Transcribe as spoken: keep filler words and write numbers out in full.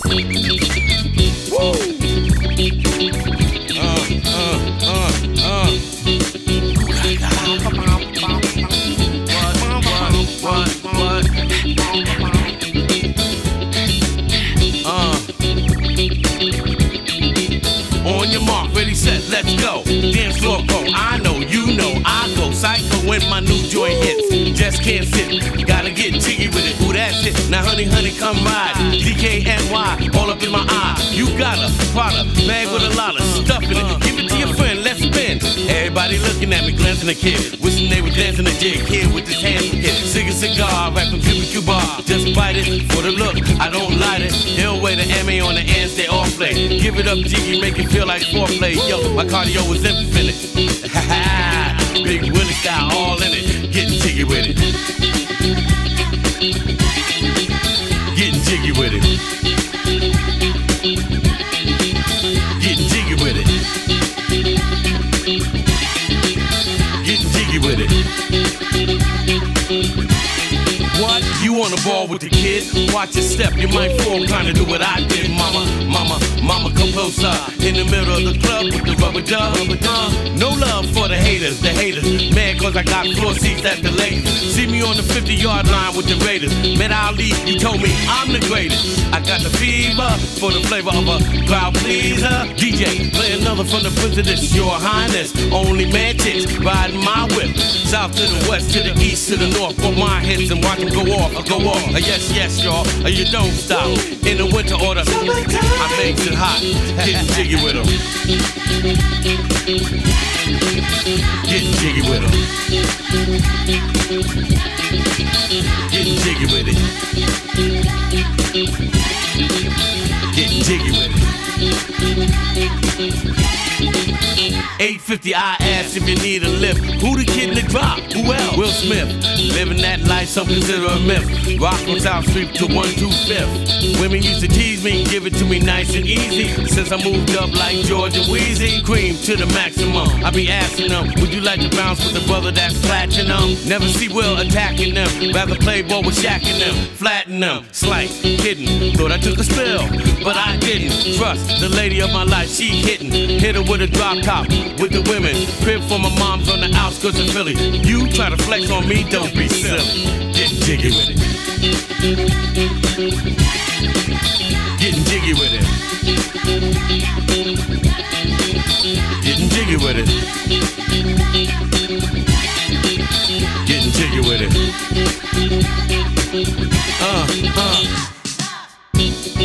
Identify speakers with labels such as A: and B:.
A: Woo! Uh, uh, uh, uh. What, what, what, what? Uh. On your mark, ready, set, let's go. Dance floor go. I know, you know, I go psycho when my new joint hits. Just can't sit, gotta get jiggy with it. Ooh, that's it. Now, honey, honey, come ride. D K N Y, all up in my eye. You got a product, bag with a lot of stuff in it. Give it to your friend, let's spin. Everybody looking at me, glancing a kid. Wishing they were dancing a jig. Kid with his hands hit. Cig a cigar, right from Cuba Cuba. Just bite it for the look, I don't light it. He'll weigh the M A on the ends, they all play. Give it up, jiggy, make it feel like foreplay. Yo, my cardio is infinite. Ha ha, Big Willie style, all in it. Getting jiggy with it. Getting jiggy with it. Getting jiggy with it. Getting jiggy with it. What? You wanna ball with the kid? Watch your step, you might fall, kinda do what I did. Mama, mama, mama, come closer. In the middle of the club with the rubber dub. Uh, no love for the haters, the haters. Mad cause I got floor seats at the Lakers. See me on the fifty yard line with the Raiders. Met Ali, he told me I'm the greatest. I got the fever for the flavor of a crowd pleaser. D J, play another from the Prince of this, your highness. Only man chicks riding my whip. South to the west, to the east, to the north. Put my hits and watch them go off, go off. Uh, yes, yes, y'all. Uh, you don't stop. In the winter order, I makes it hot. Getting jiggy with them. Getting jiggy with them. Getting jiggy with it. Getting jiggy with it. eight fifty, I ask if you need a lift. Who the kid in the drop? Who else? Will Smith. Living that life, some consider a myth. Rock from South Street to one two fifth. Women used to tease me, give it to me nice and easy. Since I moved up like George and Wheezy, cream to the maximum. I be asking them, would you like to bounce with a brother that's platinum? Never see Will attacking them. Rather play ball with Shaq and them. Flatten them. Slight, kidding. Thought I took a spill, but I didn't. Trust the lady of my life, she hitting. Hit her with a drop top. With the women, crib for my mom's on the outskirts of Philly. You try to flex on me, don't be silly. Getting jiggy with it. Getting jiggy with it. Getting jiggy with it. Getting jiggy with it. Uh, uh.